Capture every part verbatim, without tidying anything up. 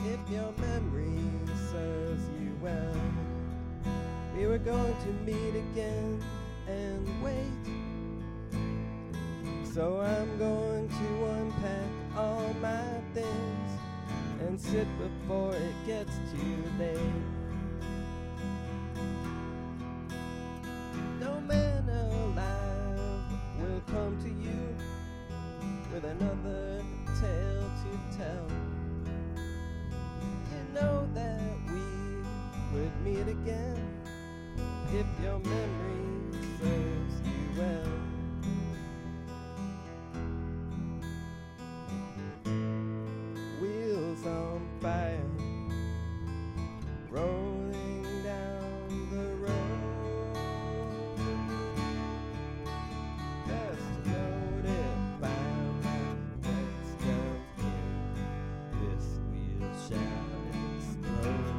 if your memory serves you well. We were going to meet again and wait, so I'm going to unpack all my things and sit before it gets too late. No man alive will come to you with another tale to tell. You know that we would meet again if your memory serves you well. Wheels on fire, rolling down the road. Best notified next comes in, this wheel shall explode.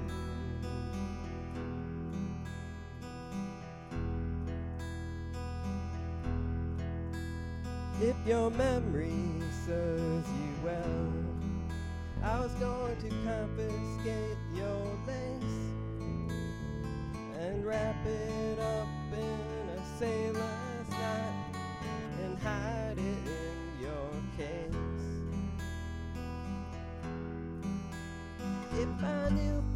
If your memory serves you well, I was going to confiscate your lace and wrap it up in a sailor's knot and hide it in your case. If I knew